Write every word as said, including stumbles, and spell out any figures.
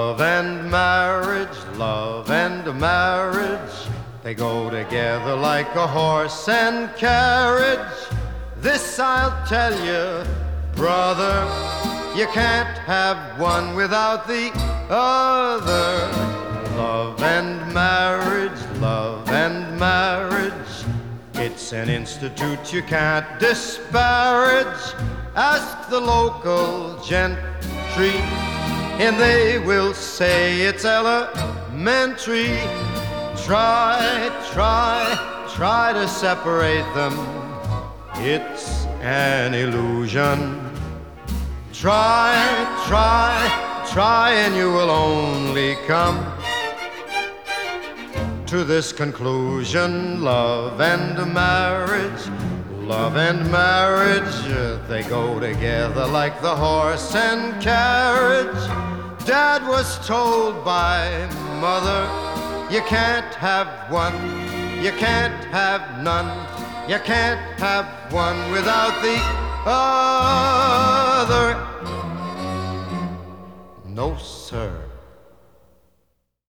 Love and marriage, love and marriage, they go together like a horse and carriage. This I'll tell you, brother, you can't have one without the other. Love and marriage, love and marriage, it's an institute you can't disparage. Ask the local gentry, and they will say it's elementary. Try, try, try to separate them, it's an illusion. Try, try, try, and you will only come to this conclusion. Love and marriage, love and marriage, they go together like the horse and carriage. Dad was told by mother, you can't have one, you can't have none, you can't have one without the other. No, sir.